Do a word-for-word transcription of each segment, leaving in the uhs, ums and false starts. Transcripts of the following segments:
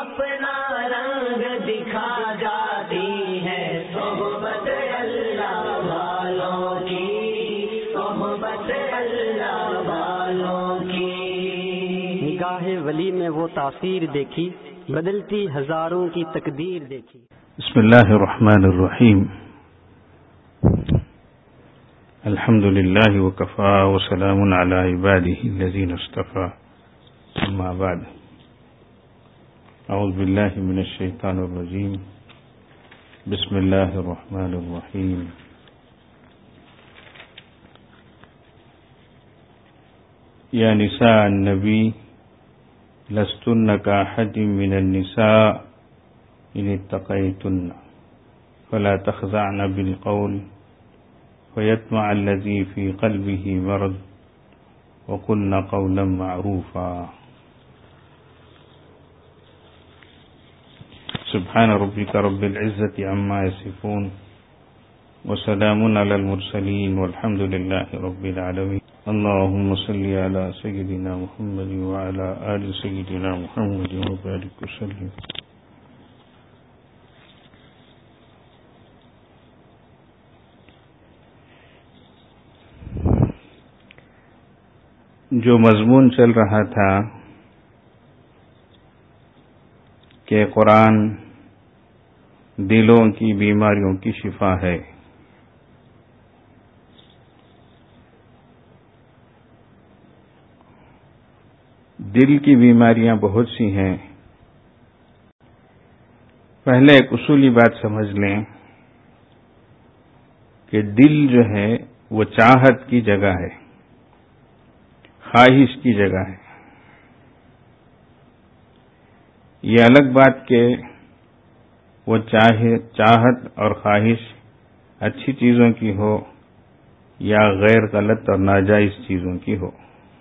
اپنا رنگ دکھا جاتی ہے صحبت اللہ والوں کی، صحبت اللہ والوں کی۔ نگاہ ولی میں وہ تاثیر دیکھی، بدلتی ہزاروں کی تقدیر دیکھی۔ بسم اللہ الرحمن الرحیم، الحمد للہ وکفی وسلام علی عبادہ الذین اصطفی، اما بعد، اعوذ باللہ من الشیطان الرجیم، بسم اللہ الرحمن الرحیم۔ یا نساء النبی لستن کاحد من النساء ان اتقیتن فلا تخضعن بالقول فیطمع الذی فی قلبہ مرض وقلن قولا معروفا۔ سبحان ربک رب العزة عما یصفون وسلام علی المرسلین والحمد للہ رب العالمین۔ اللهم صل على سيدنا محمد وعلى آل سيدنا محمد وبارك وسلم۔ جو مضمون چل رہا تھا کہ قرآن دلوں کی بیماریوں کی شفا ہے، دل کی بیماریاں بہت سی ہیں۔ پہلے ایک اصولی بات سمجھ لیں کہ دل جو ہے وہ چاہت کی جگہ ہے، خواہش کی جگہ ہے۔ یہ الگ بات کہ وہ چاہے چاہت اور خواہش اچھی چیزوں کی ہو یا غیر غلط اور ناجائز چیزوں کی ہو۔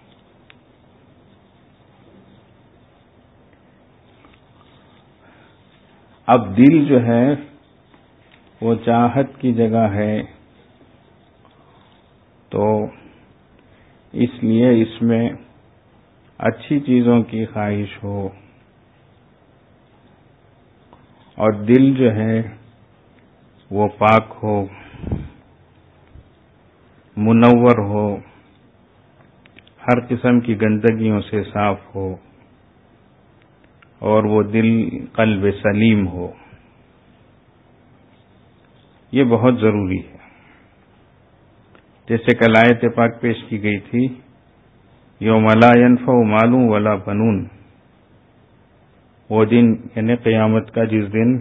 اب دل جو ہے وہ چاہت کی جگہ ہے، تو اس لیے اس میں اچھی چیزوں کی خواہش ہو، اور دل جو ہے وہ پاک ہو، منور ہو، ہر قسم کی گندگیوں سے صاف ہو، اور وہ دل قلب سلیم ہو، یہ بہت ضروری ہے۔ جیسے کل آیت پاک پیش کی گئی تھی، یوم لا ینفع مال ولا بنون، وہ دن یعنی قیامت کا جس دن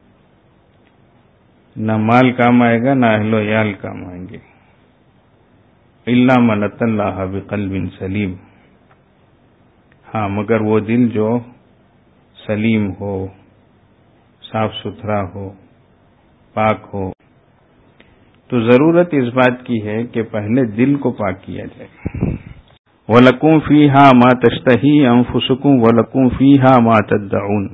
نہ مال کام آئے گا نہ اہل و عیال کام آئیں گے، الا من اتى اللہ بقلب سلیم، ہاں مگر وہ دل جو سلیم ہو، صاف ستھرا ہو، پاک ہو۔ تو ضرورت اس بات کی ہے کہ پہلے دل کو پاک کیا جائے۔ وَلَكُمْ فِيهَا مَا تَشْتَهِي أَنفُسُكُمْ وَلَكُمْ فِيهَا مَا تَدَّعُونَ۔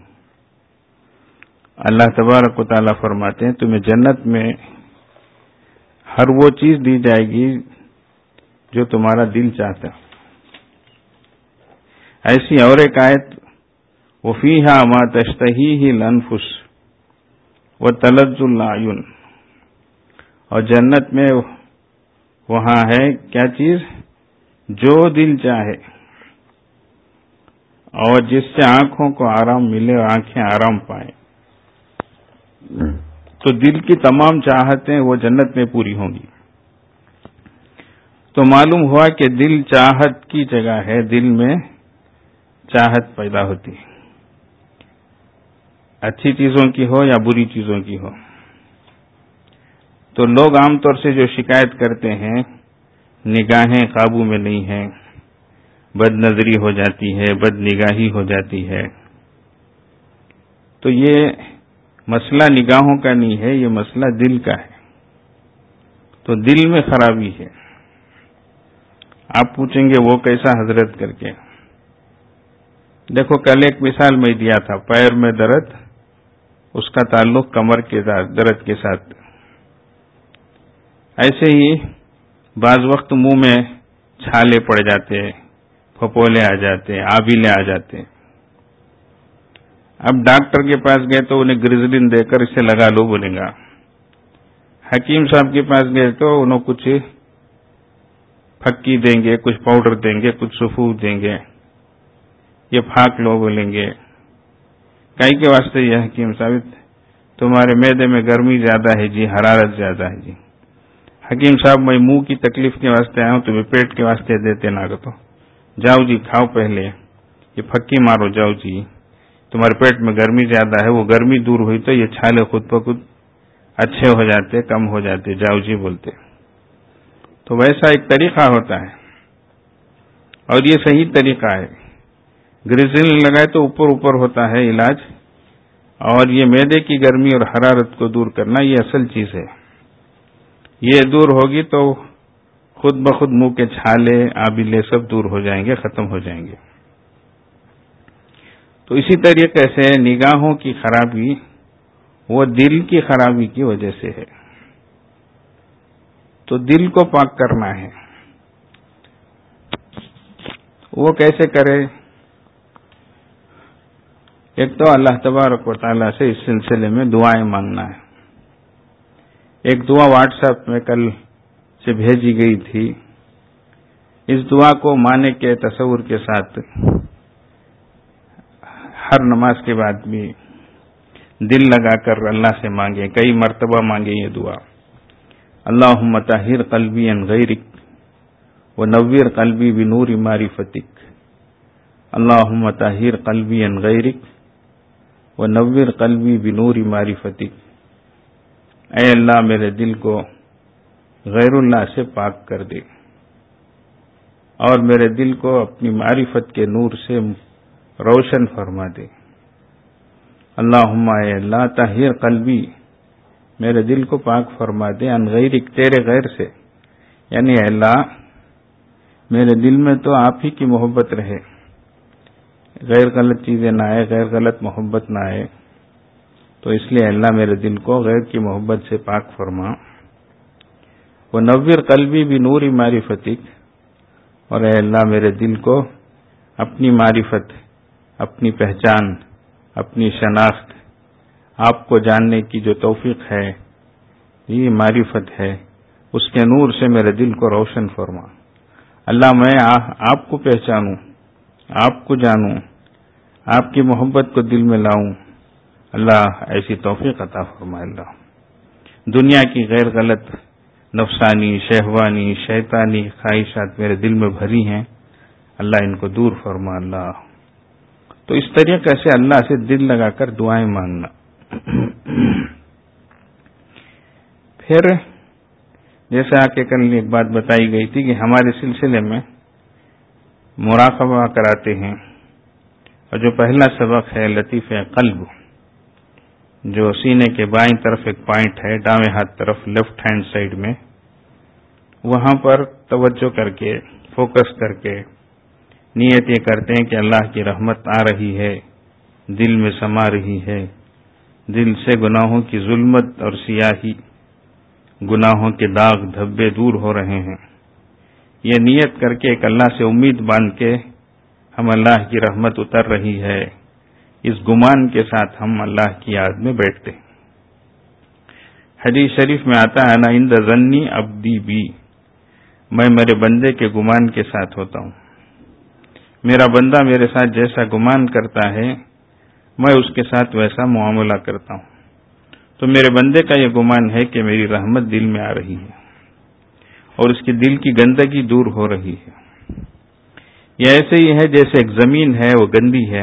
اللہ تبارک و تعالیٰ فرماتے ہیں تمہیں جنت میں ہر وہ چیز دی جائے گی جو تمہارا دل چاہتا ہے۔ ایسی اور ایک آیت وَفِيهَا مَا تَشْتَهِيهِ الْأَنفُسُ وَتَلَذُّ الْأَعْيُنُ، اور جنت میں وہاں ہے کیا چیز؟ جو دل چاہے، اور جس سے آنکھوں کو آرام ملے اور آنکھیں آرام پائیں۔ تو دل کی تمام چاہتیں وہ جنت میں پوری ہوں گی۔ تو معلوم ہوا کہ دل چاہت کی جگہ ہے، دل میں چاہت پیدا ہوتی ہے، اچھی چیزوں کی ہو یا بری چیزوں کی ہو۔ تو لوگ عام طور سے جو شکایت کرتے ہیں نگاہیں قابو میں نہیں ہیں، بد نظری ہو جاتی ہے، بد نگاہی ہو جاتی ہے، تو یہ مسئلہ نگاہوں کا نہیں ہے، یہ مسئلہ دل کا ہے۔ تو دل میں خرابی ہے۔ آپ پوچھیں گے وہ کیسا حضرت کر کے؟ دیکھو کل ایک مثال میں دیا تھا، پیر میں درد، اس کا تعلق کمر کے درد کے ساتھ۔ ایسے ہی بعض وقت منہ میں چھالے پڑ جاتے، پھپولے آ جاتے، آبیلے آ جاتے۔ اب ڈاکٹر کے پاس گئے تو انہیں گریزلین دے کر اسے لگا لو بولیں گا. حکیم صاحب کے پاس گئے تو انہوں کچھ پھکی دیں گے، کچھ پاؤڈر دیں گے، کچھ سفود دیں گے، یہ پھاک لو بولیں گے. کئی کے واسطے یہ حکیم صاحب تمہارے معدے میں گرمی زیادہ ہے جی، حرارت زیادہ ہے جی. حکیم صاحب میں منہ کی تکلیف کے واسطے آیا ہوں، تمہیں پیٹ کے واسطے دیتے نہ تو جاؤ جی کھاؤ، پہلے یہ پھکی مارو جاؤ جی، تمہارے پیٹ میں گرمی زیادہ ہے، وہ گرمی دور ہوئی تو یہ چھالے خود بخود اچھے ہو جاتے، کم ہو جاتے، جاؤ جی بولتے. تو ویسا ایک طریقہ ہوتا ہے اور یہ صحیح طریقہ ہے. گریزلین لگائے تو اوپر اوپر ہوتا ہے علاج، اور یہ معدے کی گرمی اور حرارت کو دور کرنا یہ اصل چیز ہے. یہ دور ہوگی تو خود بخود منہ کے چھالے آبیلے سب دور ہو جائیں گے، ختم ہو جائیں گے. تو اسی طریقے سے نگاہوں کی خرابی وہ دل کی خرابی کی وجہ سے ہے. تو دل کو پاک کرنا ہے. وہ کیسے کرے؟ ایک تو اللہ تبارک و تعالیٰ سے اس سلسلے میں دعائیں مانگنا ہے. ایک دعا واٹس ایپ میں کل سے بھیجی گئی تھی. اس دعا کو معنی کے تصور کے ساتھ ہر نماز کے بعد بھی دل لگا کر اللہ سے مانگے، کئی مرتبہ مانگے یہ دعا. اللہم طہر قلبی عن غیرک ونور قلبی بنور معرفتک. اللہم طہر قلبی عن غیرک ونور قلبی بنور معرفتک. اے اللہ میرے دل کو غیر اللہ سے پاک کر دے اور میرے دل کو اپنی معرفت کے نور سے روشن فرما دے. اللہم اے اللہ طہر قلبی میرے دل کو پاک فرما دے عن غیرک تیرے غیر سے، یعنی اے اللہ میرے دل میں تو آپ ہی کی محبت رہے، غیر غلط چیزیں نہ آئے، غیر غلط محبت نہ آئے. تو اس لیے اللہ میرے دل کو غیر کی محبت سے پاک فرما. ونور قلبی بنور معرفتک، اور اے اللہ میرے دل کو اپنی معرفت، اپنی پہچان، اپنی شناخت، آپ کو جاننے کی جو توفیق ہے، یہ معرفت ہے، اس کے نور سے میرے دل کو روشن فرما. اللہ میں آپ کو پہچانوں، آپ کو جانوں، آپ کی محبت کو دل میں لاؤں. اللہ ایسی توفیق عطا فرما. اللہ دنیا کی غیر غلط نفسانی، شہوانی، شیطانی خواہشات میرے دل میں بھری ہیں، اللہ ان کو دور فرما. اللہ تو اس طریقے سے اللہ سے دل لگا کر دعائیں مانگنا. پھر جیسا کہ کل ایک بات بتائی گئی تھی کہ ہمارے سلسلے میں مراقبہ کراتے ہیں، اور جو پہلا سبق ہے لطیف قلب، جو سینے کے بائیں طرف ایک پوائنٹ ہے، دائیں ہاتھ طرف لیفٹ ہینڈ سائڈ میں، وہاں پر توجہ کر کے فوکس کر کے نیت یہ کرتے ہیں کہ اللہ کی رحمت آ رہی ہے، دل میں سما رہی ہے، دل سے گناہوں کی ظلمت اور سیاہی، گناہوں کے داغ دھبے دور ہو رہے ہیں. یہ نیت کر کے ایک اللہ سے امید باندھ کے ہم اللہ کی رحمت اتر رہی ہے، اس گمان کے ساتھ ہم اللہ کی یاد میں بیٹھتے. حدیث شریف میں آتا ہے نا عند ظنی عبدی بی، میں میرے بندے کے گمان کے ساتھ ہوتا ہوں. میرا بندہ میرے ساتھ جیسا گمان کرتا ہے میں اس کے ساتھ ویسا معاملہ کرتا ہوں. تو میرے بندے کا یہ گمان ہے کہ میری رحمت دل میں آ رہی ہے اور اس کی دل کی گندگی دور ہو رہی ہے. یہ ایسے ہی ہے جیسے ایک زمین ہے، وہ گندی ہے،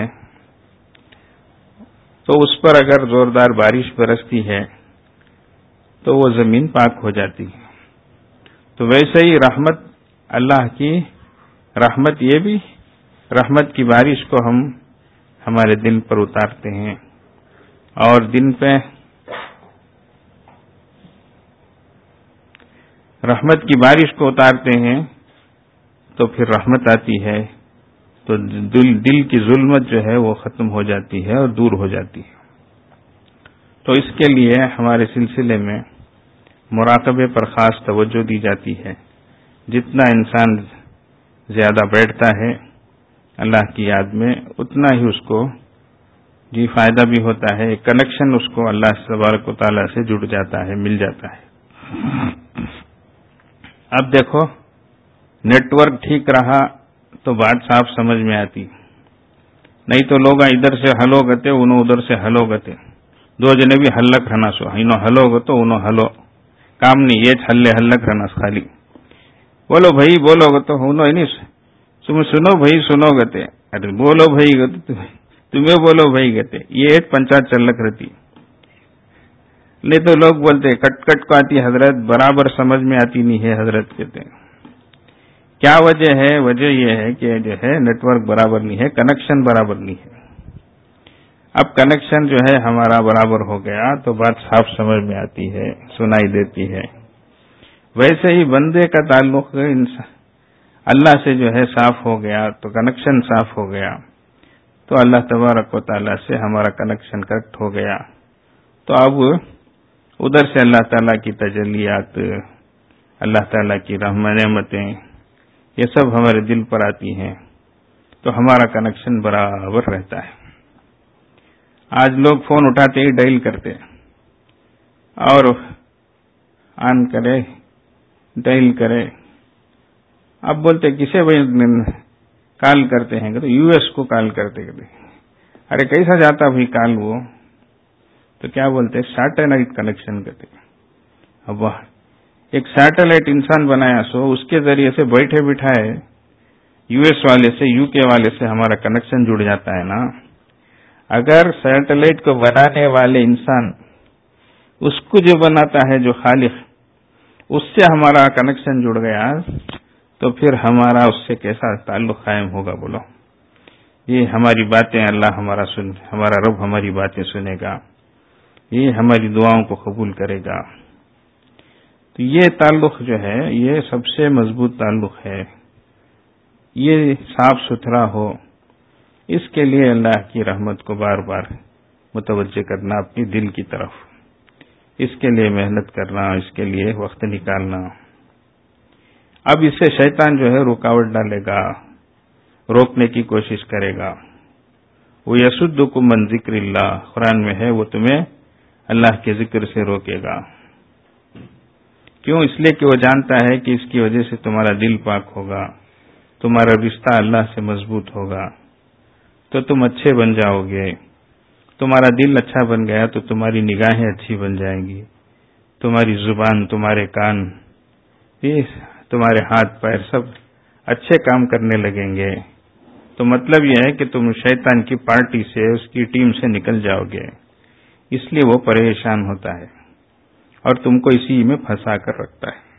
تو اس پر اگر زوردار بارش برستی ہے تو وہ زمین پاک ہو جاتی ہے. تو ویسے ہی رحمت، اللہ کی رحمت، یہ بھی رحمت کی بارش کو ہم ہمارے دل پر اتارتے ہیں، اور دن پہ رحمت کی بارش کو اتارتے ہیں تو پھر رحمت آتی ہے، تو دل دل کی ظلمت جو ہے وہ ختم ہو جاتی ہے اور دور ہو جاتی ہے. تو اس کے لیے ہمارے سلسلے میں مراقبے پر خاص توجہ دی جاتی ہے. جتنا انسان زیادہ بیٹھتا ہے اللہ کی یاد میں، اتنا ہی اس کو جی فائدہ بھی ہوتا ہے، کنیکشن اس کو اللہ تبارک و تعالیٰ سے جڑ جاتا ہے، مل جاتا ہے۔ اب دیکھو نیٹ ورک ٹھیک رہا تو بات صاف سمجھ میں آتی، نہیں تو لوگ ادھر سے ہلو گتے انہوں ادھر سے ہلو گتے، دو جنے بھی ہلک رہنا سو انہوں ہلو گتو انہوں ہلو کام نہیں، یہ ہلے ہلک رہنا خالی بولو بھائی بولو گتو انہوں نہیں تم سنو بھائی سنو گتے، ارے بولو بھائی گتے تمہیں بولو بھائی گتے، یہ پنچایت چلک رہتی۔ نہیں تو لوگ بولتے کٹ کٹ کو آتی حضرت، برابر سمجھ میں آتی نہیں ہے حضرت کہتے ہیں۔ کیا وجہ ہے؟ وجہ یہ ہے کہ جو ہے نیٹ ورک برابر نہیں ہے، کنیکشن برابر نہیں ہے۔ اب کنیکشن جو ہے ہمارا برابر ہو گیا تو بات صاف سمجھ میں آتی ہے، سنائی دیتی ہے۔ ویسے ہی بندے کا تعلق اللہ سے جو ہے صاف ہو گیا تو کنیکشن صاف ہو گیا تو اللہ تبارک و تعالیٰ سے ہمارا کنیکشن کٹ ہو گیا، تو اب ادھر سے اللہ تعالیٰ کی تجلیات، اللہ تعالیٰ کی رحمت نعمتیں یہ سب ہمارے دل پر آتی ہیں تو ہمارا کنیکشن برابر رہتا ہے۔ آج لوگ فون اٹھاتے ہی ڈائل کرتے اور آن کرے ڈائل کرے، اب بولتے کسے کال کرتے ہیں تو یو ایس کو کال کرتے کرتے ارے کیسا جاتا بھائی کال، وہ تو کیا بولتے سیٹلائٹ کنیکشن کرتے۔ اب ایک سیٹلائٹ انسان بنایا سو اس کے ذریعے سے بیٹھے بٹھائے یو ایس والے سے یو کے والے سے ہمارا کنیکشن جڑ جاتا ہے نا۔ اگر سیٹلائٹ کو بنانے والے انسان اس کو جو بناتا ہے جو خالق اس سے ہمارا کنیکشن جڑ گیا تو پھر ہمارا اس سے کیسا تعلق قائم ہوگا بولو؟ یہ ہماری باتیں اللہ ہمارا سن ہمارا رب ہماری باتیں سنے گا، یہ ہماری دعاؤں کو قبول کرے گا۔ تو یہ تعلق جو ہے یہ سب سے مضبوط تعلق ہے، یہ صاف ستھرا ہو، اس کے لیے اللہ کی رحمت کو بار بار متوجہ کرنا اپنی دل کی طرف، اس کے لیے محنت کرنا، اس کے لیے وقت نکالنا۔ اب اس سے شیطان جو ہے رکاوٹ ڈالے گا، روکنے کی کوشش کرے گا۔ وہ یصدکم عن ذکر اللہ، قرآن میں ہے وہ تمہیں اللہ کے ذکر سے روکے گا۔ کیوں؟ اس لیے کہ وہ جانتا ہے کہ اس کی وجہ سے تمہارا دل پاک ہوگا، تمہارا رشتہ اللہ سے مضبوط ہوگا تو تم اچھے بن جاؤ گے۔ تمہارا دل اچھا بن گیا تو تمہاری نگاہیں اچھی بن جائیں گی، تمہاری زبان، تمہارے کان، تمہارے ہاتھ پیر سب اچھے کام کرنے لگیں گے۔ تو مطلب یہ ہے کہ تم شیطان کی پارٹی سے، اس کی ٹیم سے نکل جاؤ گے، اس لیے وہ پریشان ہوتا ہے اور تم کو اسی میں پھنسا کر رکھتا ہے۔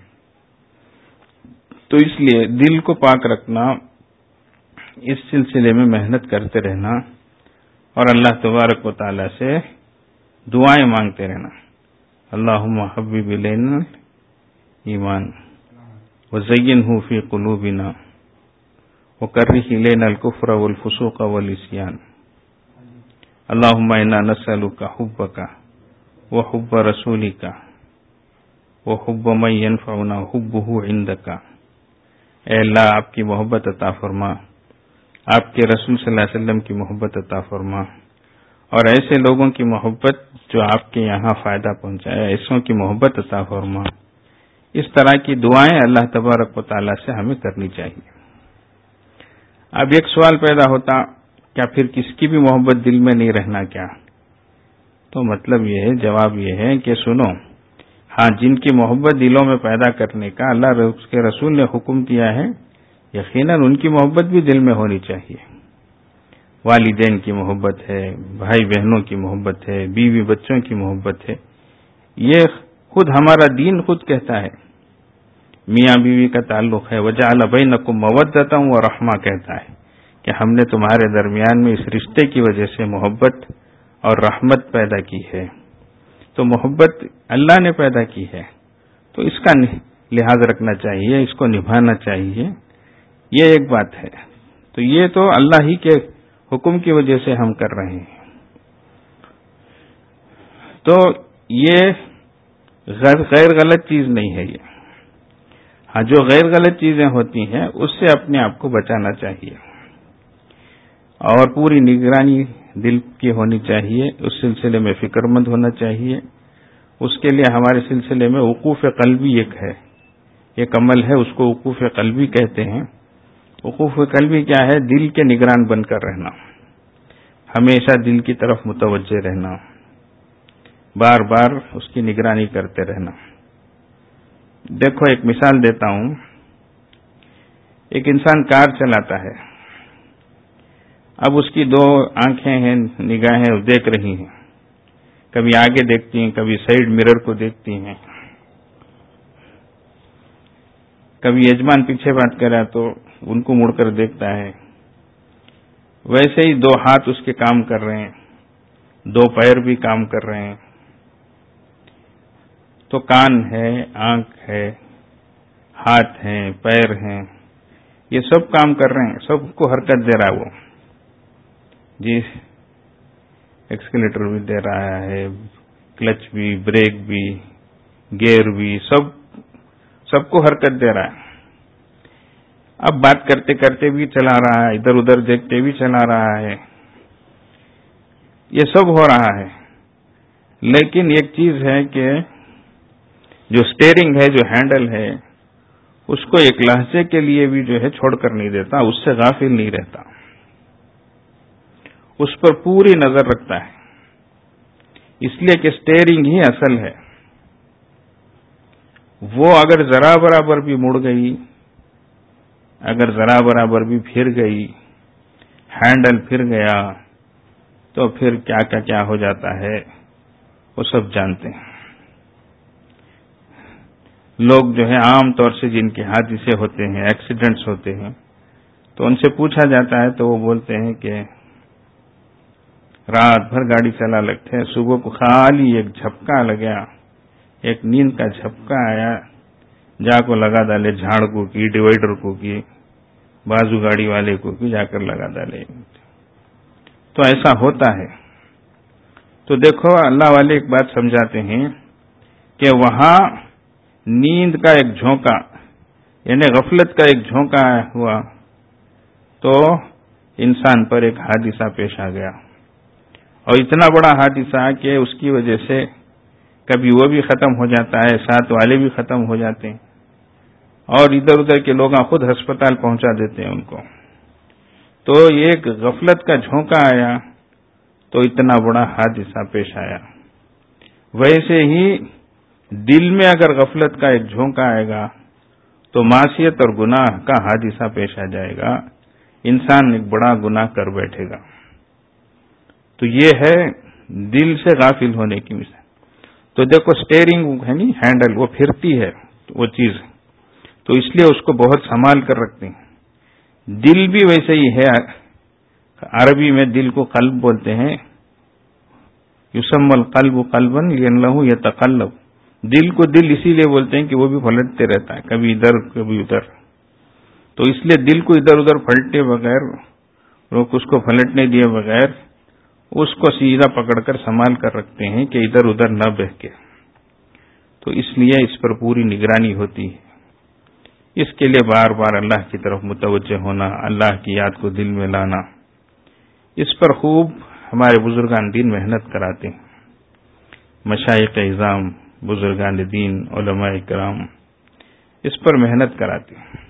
تو اس لیے دل کو پاک رکھنا، اس سلسلے میں محنت کرتے رہنا اور اللہ تبارک و تعالی سے دعائیں مانگتے رہنا۔ اللہم حبب الینا ایمان وزینہ فی قلوبنا وکرہ الینا الکفر والفسوق والعصیان، اللہم انا نسألک حبک وحب رسولک وحب من ینفعنا حبہ عندک۔ اے اللہ آپ کی محبت عطا فرما، آپ کے رسول صلی اللہ علیہ وسلم کی محبت عطا فرما، اور ایسے لوگوں کی محبت جو آپ کے یہاں فائدہ پہنچائے، ایسوں کی محبت عطا فرما۔ اس طرح کی دعائیں اللہ تبارک و تعالیٰ سے ہمیں کرنی چاہیے۔ اب ایک سوال پیدا ہوتا، کیا پھر کس کی بھی محبت دل میں نہیں رہنا کیا؟ تو مطلب یہ ہے، جواب یہ ہے کہ سنو، ہاں جن کی محبت دلوں میں پیدا کرنے کا اللہ اس کے رسول نے حکم کیا ہے، یقیناً ان کی محبت بھی دل میں ہونی چاہیے۔ والدین کی محبت ہے، بھائی بہنوں کی محبت ہے، بیوی بچوں کی محبت ہے، یہ خود ہمارا دین خود کہتا ہے۔ میاں بیوی کا تعلق ہے، وجعل بینکم مودۃ ورحمہ کہتا ہے کہ ہم نے تمہارے درمیان میں اس رشتے کی وجہ سے محبت اور رحمت پیدا کی ہے۔ تو محبت اللہ نے پیدا کی ہے تو اس کا لحاظ رکھنا چاہیے، اس کو نبھانا چاہیے، یہ ایک بات ہے۔ تو یہ تو اللہ ہی کے حکم کی وجہ سے ہم کر رہے ہیں، تو یہ غیر غلط چیز نہیں ہے۔ یہ ہاں جو غیر غلط چیزیں ہوتی ہیں اس سے اپنے آپ کو بچانا چاہیے اور پوری نگرانی دل کی ہونی چاہیے، اس سلسلے میں فکر مند ہونا چاہیے. اس کے لیے ہمارے سلسلے میں وقوف قلبی ایک ہے، ایک عمل ہے، اس کو وقوف قلبی کہتے ہیں. وقوف قلبی کیا ہے؟ دل کے نگران بن کر رہنا، ہمیشہ دل کی طرف متوجہ رہنا، بار بار اس کی نگرانی کرتے رہنا. دیکھو ایک مثال دیتا ہوں. ایک انسان کار چلاتا ہے، اب اس کی دو آنکھیں ہیں، نگاہیں دیکھ رہی ہیں، کبھی آگے دیکھتی ہیں، کبھی سائیڈ مرر کو دیکھتی ہیں، کبھی یجمان پیچھے بات کر رہا تو ان کو مڑ کر دیکھتا ہے. ویسے ہی دو ہاتھ اس کے کام کر رہے ہیں، دو پیر بھی کام کر رہے ہیں. تو کان ہے، آنکھ ہے، ہاتھ ہیں، پیر ہیں، یہ سب کام کر رہے ہیں، سب کو حرکت دے رہا ہے وہ. جی ایکسیلیٹر بھی دے رہا ہے، کلچ بھی، بریک بھی، گیئر بھی، سب سب کو حرکت دے رہا ہے. اب بات کرتے کرتے بھی چلا رہا ہے، ادھر ادھر دیکھتے بھی چلا رہا ہے، یہ سب ہو رہا ہے. لیکن ایک چیز ہے کہ جو سٹیئرنگ ہے، جو ہینڈل ہے، اس کو ایک لہجے کے لیے بھی جو ہے چھوڑ کر نہیں دیتا، اس سے غافل نہیں رہتا، اس پر پوری نظر رکھتا ہے. اس لیے کہ سٹیئرنگ ہی اصل ہے. وہ اگر ذرا برابر بھی مڑ گئی، اگر ذرا برابر بھی پھر گئی، ہینڈل پھر گیا، تو پھر کیا کیا کیا ہو جاتا ہے وہ سب جانتے ہیں. لوگ جو ہے عام طور سے جن کے حادثے ہوتے ہیں، ایکسیڈنٹس ہوتے ہیں، تو ان سے پوچھا جاتا ہے تو وہ بولتے ہیں کہ رات بھر گاڑی چلا لگتے ہیں، صبح کو خالی ایک جھپکا لگا، ایک نیند کا جھپکا آیا، جا کو لگا ڈالے جھاڑ کو کی، ڈیوائڈر کو کی، بازو گاڑی والے کو کی، جا کر لگا ڈالے. تو ایسا ہوتا ہے. تو دیکھو اللہ والے ایک بات سمجھاتے ہیں کہ وہاں نیند کا ایک جھونکا، یعنی غفلت کا ایک جھونکا ہوا تو انسان پر ایک حادثہ پیش آ گیا، اور اتنا بڑا حادثہ کہ اس کی وجہ سے کبھی وہ بھی ختم ہو جاتا ہے، ساتھ والے بھی ختم ہو جاتے ہیں، اور ادھر ادھر کے لوگ خود ہسپتال پہنچا دیتے ہیں ان کو. تو ایک غفلت کا جھونکا آیا تو اتنا بڑا حادثہ پیش آیا. ویسے ہی دل میں اگر غفلت کا ایک جھونکا آئے گا تو معصیت اور گناہ کا حادثہ پیش آ جائے گا، انسان ایک بڑا گناہ کر بیٹھے گا. تو یہ ہے دل سے غافل ہونے کی مثال. تو دیکھو سٹیئرنگ ہے نہیں، ہینڈل، وہ پھرتی ہے وہ چیز، تو اس لیے اس کو بہت سنبھال کر رکھتے ہیں. دل بھی ویسے ہی ہے. عربی میں دل کو قلب بولتے ہیں. یسمى القلب قلبا لأنه يتقلب. دل کو دل اسی لیے بولتے ہیں کہ وہ بھی پلٹتے رہتا ہے، کبھی ادھر کبھی ادھر. تو اس لیے دل کو ادھر ادھر پلٹے بغیر، لوگ اس کو پلٹنے دیے بغیر اس کو سیدھا پکڑ کر سنبھال کر رکھتے ہیں کہ ادھر ادھر نہ بہہ کے. تو اس لیے اس پر پوری نگرانی ہوتی ہے. اس کے لیے بار بار اللہ کی طرف متوجہ ہونا، اللہ کی یاد کو دل میں لانا، اس پر خوب ہمارے بزرگان دین محنت کراتے ہیں. مشائخ اعظام، بزرگان دین، علماء کرام اس پر محنت کراتے ہیں.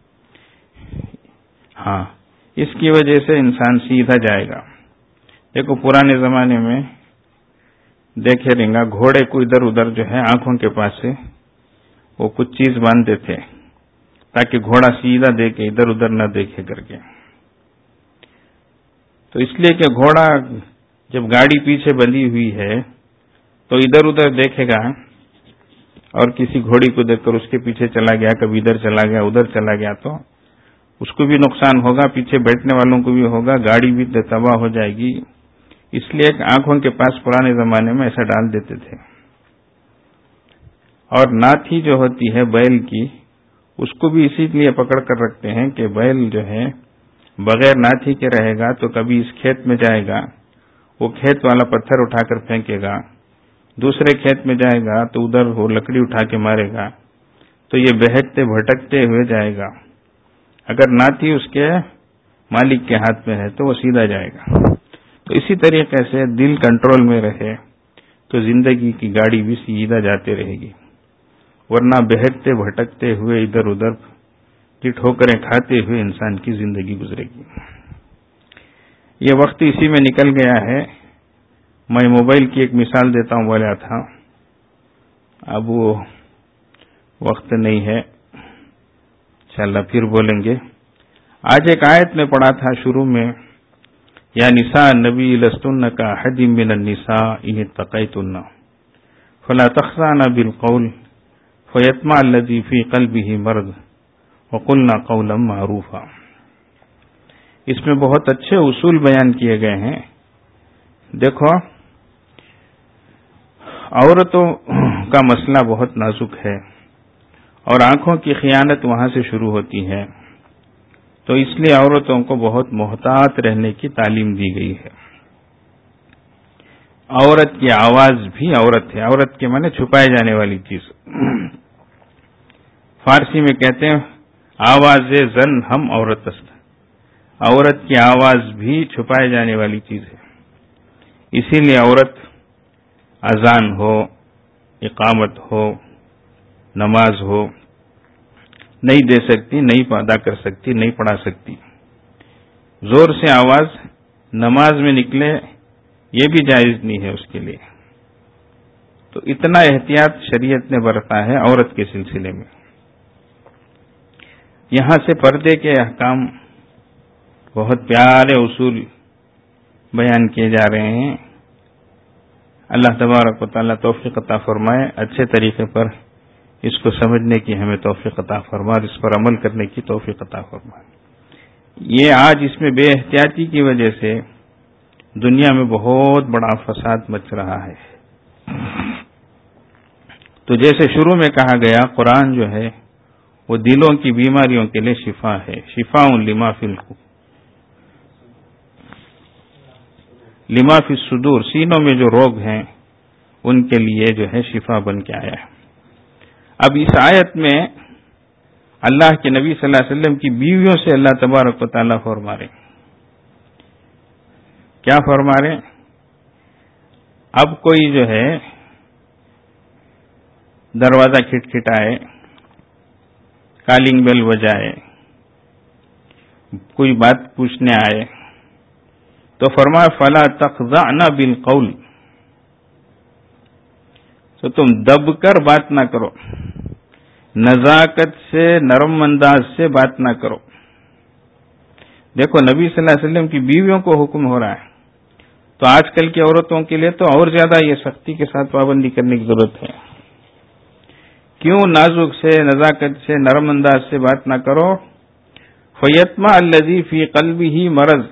ہاں، اس کی وجہ سے انسان سیدھا جائے گا. دیکھو پرانے زمانے میں دیکھے رہیں گا، گھوڑے کو ادھر ادھر جو ہے آنکھوں کے پاس سے وہ کچھ چیز باندھتے تھے تاکہ گھوڑا سیدھا دیکھے، ادھر ادھر نہ دیکھے کر کے. تو اس لیے کہ گھوڑا جب گاڑی پیچھے بندھی ہوئی ہے تو ادھر ادھر دیکھے گا، اور کسی گھوڑی کو دیکھ کر اس کے پیچھے چلا گیا، کبھی ادھر چلا گیا ادھر چلا گیا، تو اس کو بھی نقصان ہوگا، پیچھے بیٹھنے والوں کو بھی ہوگا، گاڑی بھی تباہ ہو جائے گی. اس لیے آنکھوں کے پاس پرانے زمانے میں ایسا ڈال دیتے تھے. اور ناتھی جو ہوتی ہے بیل کی، اس کو بھی اسی لیے پکڑ کر رکھتے ہیں کہ بیل جو ہے بغیر ناتھی کے رہے گا تو کبھی اس کھیت میں جائے گا، وہ کھیت والا پتھر اٹھا کر پھینکے گا، دوسرے کھیت میں جائے گا تو ادھر وہ لکڑی اٹھا کے مارے گا، تو یہ بہکتے بھٹکتے ہوئے جائے گا. اگر ناتھی اس کے مالک کے ہاتھ میں ہے تو وہ سیدھا جائے گا. تو اسی طریقے سے دل کنٹرول میں رہے تو زندگی کی گاڑی بھی سیدھا جاتے رہے گی، ورنہ بہکتے بھٹکتے ہوئے ادھر ادھر کی ٹھوکریں کھاتے ہوئے انسان کی زندگی گزرے گی۔ یہ وقت اسی میں نکل گیا ہے۔ میں موبائل کی ایک مثال دیتا ہوں، بولا تھا، اب وہ وقت نہیں ہے، انشاءاللہ پھر بولیں گے۔ آج ایک آیت میں پڑھا تھا شروع میں، یا نساء النبی لستن کاحد من النساء ان اتقیتن فلا تخضعن بالقول فیطمع الذی فی قلبہ مرض وقلنا قولا معروفا۔ اس میں بہت اچھے اصول بیان کیے گئے ہیں۔ دیکھو، عورتوں کا مسئلہ بہت نازک ہے اور آنکھوں کی خیانت وہاں سے شروع ہوتی ہے، تو اس لیے عورتوں کو بہت محتاط رہنے کی تعلیم دی گئی ہے۔ عورت کی آواز بھی عورت ہے، عورت کے معنی چھپائے جانے والی چیز۔ فارسی میں کہتے ہیں آواز زن ہم عورت است، عورت کی آواز بھی چھپائے جانے والی چیز ہے۔ اسی لیے عورت اذان ہو، اقامت ہو، نماز ہو، نہیں دے سکتی، نہیں ادا کر سکتی، نہیں پڑھا سکتی۔ زور سے آواز نماز میں نکلے یہ بھی جائز نہیں ہے اس کے لیے۔ تو اتنا احتیاط شریعت نے برتا ہے عورت کے سلسلے میں۔ یہاں سے پردے کے احکام، بہت پیارے اصول بیان کیے جا رہے ہیں۔ اللہ تبارک و تعالیٰ توفیق عطا فرمائے، اچھے طریقے پر اس کو سمجھنے کی ہمیں توفیق عطا فرمائے، اس پر عمل کرنے کی توفیق عطا فرمائے۔ یہ آج اس میں بے احتیاطی کی وجہ سے دنیا میں بہت بڑا فساد مچ رہا ہے۔ تو جیسے شروع میں کہا گیا، قرآن جو ہے وہ دلوں کی بیماریوں کے لیے شفا ہے، شفاء لما فی القلوب، لما فی الصدور، سینوں میں جو روگ ہیں ان کے لیے جو ہے شفا بن کے آیا ہے۔ اب اس آیت میں اللہ کے نبی صلی اللہ علیہ وسلم کی بیویوں سے اللہ تبارک و تعالیٰ فرما رہے، کیا فرما رہے؟ اب کوئی جو ہے دروازہ کھٹکھٹائے، کالنگ بیل بجائے، کوئی بات پوچھنے آئے تو فرمایا فلا تخضعن بالقول، تو تم دب کر بات نہ کرو، نزاکت سے، نرم انداز سے بات نہ کرو۔ دیکھو نبی صلی اللہ علیہ وسلم کی بیویوں کو حکم ہو رہا ہے، تو آج کل کی عورتوں کے لیے تو اور زیادہ یہ سختی کے ساتھ پابندی کرنے کی ضرورت ہے۔ کیوں نازک سے، نزاکت سے، نرم انداز سے بات نہ کرو؟ فیطمع الذی فی قلبہ مرض،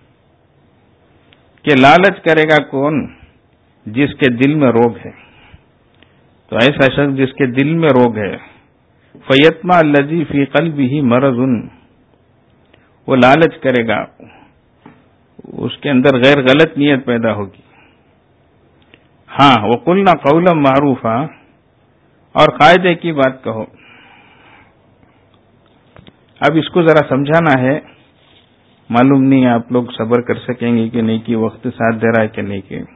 کہ لالچ کرے گا کون؟ جس کے دل میں روگ ہے۔ تو ایسا شخص جس کے دل میں روگ ہے، فیطمع الذی فی قلبہ مرض، وہ لالچ کرے گا، اس کے اندر غیر غلط نیت پیدا ہوگی۔ ہاں، وقلنا قولا معروفا، اور قاعدے کی بات کہو۔ اب اس کو ذرا سمجھانا ہے، معلوم نہیں آپ لوگ صبر کر سکیں گے کہ نہیں، کہ وقت ساتھ دے رہا ہے کہ نہیں۔ کہ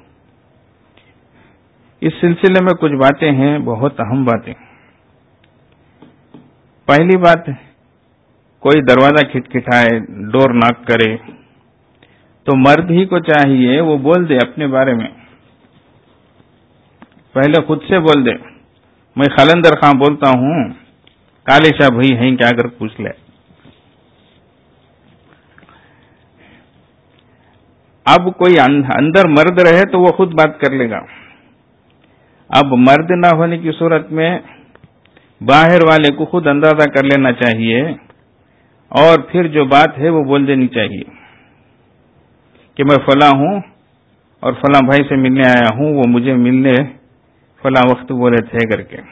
اس سلسلے میں کچھ باتیں ہیں، بہت اہم باتیں۔ پہلی بات، کوئی دروازہ کھٹکھٹائے، ڈور ناک کرے تو مرد ہی کو چاہیے وہ بول دے اپنے بارے میں، پہلے خود سے بول دے، میں خلندر خان بولتا ہوں، کالے شاہ بھائی ہیں کیا، اگر پوچھ لے۔ اب کوئی اندر مرد رہے تو وہ خود بات کر لے گا۔ اب مرد نہ ہونے کی صورت میں باہر والے کو خود اندازہ کر لینا چاہیے، اور پھر جو بات ہے وہ بول دینی چاہیے کہ میں فلاں ہوں اور فلاں بھائی سے ملنے آیا ہوں، وہ مجھے ملنے فلاں وقت بولے تھے کر کے۔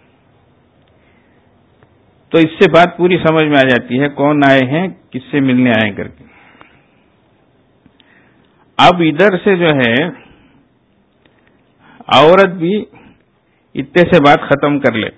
تو اس سے بات پوری سمجھ میں آ جاتی ہے کون آئے ہیں، کس سے ملنے آئے کر کے۔ اب ادھر سے جو ہے عورت بھی اتنے سے بات ختم کر لے،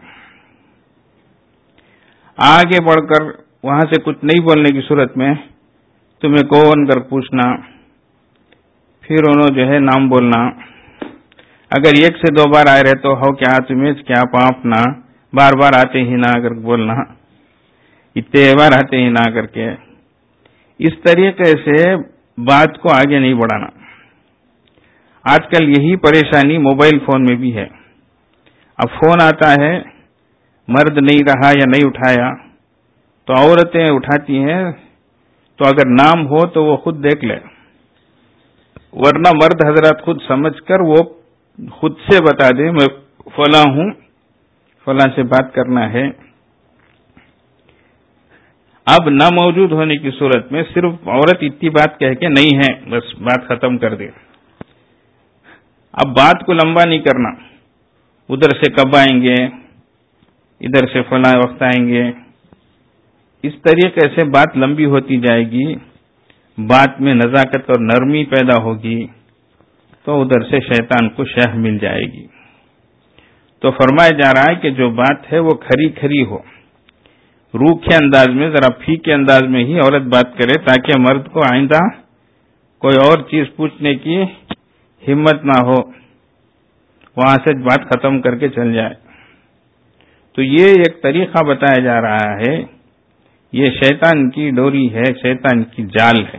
آگے بڑھ کر وہاں سے کچھ نہیں بولنے کی صورت میں تمہیں کون کر پوچھنا، پھر انہوں جو ہے نام بولنا، اگر ایک سے دو بار آئے رہے تو ہو کیا تمہیں کیا پاپنا، بار بار آتے ہی نہ کر بولنا، اتنے بار آتے ہی نہ کر کے، اس طریقے سے بات کو آگے نہیں بڑھانا۔ آج کل یہی پریشانی موبائل فون میں بھی ہے۔ اب فون آتا ہے، مرد نہیں رہا یا نہیں اٹھایا تو عورتیں اٹھاتی ہیں، تو اگر نام ہو تو وہ خود دیکھ لے، ورنہ مرد حضرات خود سمجھ کر وہ خود سے بتا دے میں فلاں ہوں، فلاں سے بات کرنا ہے۔ اب نہ موجود ہونے کی صورت میں صرف عورت اتنی بات کہہ کے نہیں ہے، بس بات ختم کر دے۔ اب بات کو لمبا نہیں کرنا، ادھر سے کب آئیں گے، ادھر سے فلاں وقت آئیں گے، اس طریقے سے بات لمبی ہوتی جائے گی، بات میں نزاکت اور نرمی پیدا ہوگی تو ادھر سے شیطان کو شہ مل جائے گی۔ تو فرمایا جا رہا ہے کہ جو بات ہے وہ کھری کھری ہو، روکھے انداز میں، ذرا پھیکے انداز میں ہی عورت بات کرے تاکہ مرد کو آئندہ کوئی اور چیز پوچھنے کی ہمت نہ ہو، وہاں سے بات ختم کر کے چل جائے۔ تو یہ ایک طریقہ بتایا جا رہا ہے، یہ شیطان کی ڈوری ہے، شیطان کی جال ہے۔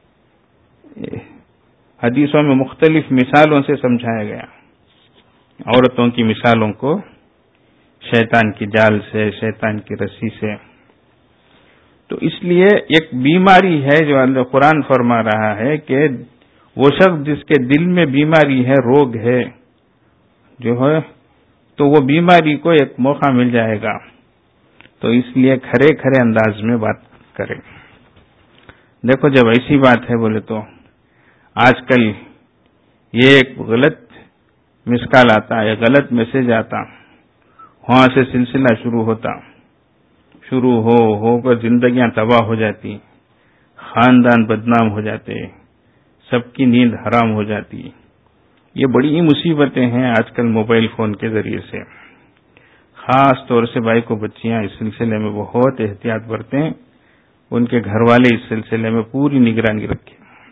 حدیثوں میں مختلف مثالوں سے سمجھایا گیا عورتوں کی مثالوں کو، شیطان کی جال سے، شیطان کی رسی سے۔ تو اس لیے ایک بیماری ہے جو اللہ قرآن فرما رہا ہے کہ وہ شخص جس کے دل میں بیماری ہے، روگ ہے جو ہے، تو وہ بیماری کو ایک موقع مل جائے گا، تو اس لیے کھرے کھرے انداز میں بات کریں۔ دیکھو جب ایسی بات ہے بولے تو آج کل یہ ایک غلط مس کال آتا ہے، غلط میسج آتا، وہاں سے سلسلہ شروع ہوتا، شروع ہو ہو کر زندگیاں تباہ ہو جاتی، خاندان بدنام ہو جاتے، سب کی نیند حرام ہو جاتی۔ یہ بڑی مصیبتیں ہیں آج کل موبائل فون کے ذریعے سے۔ خاص طور سے بھائی کو بچیاں اس سلسلے میں بہت احتیاط برتیں، ان کے گھر والے اس سلسلے میں پوری نگرانی رکھیں۔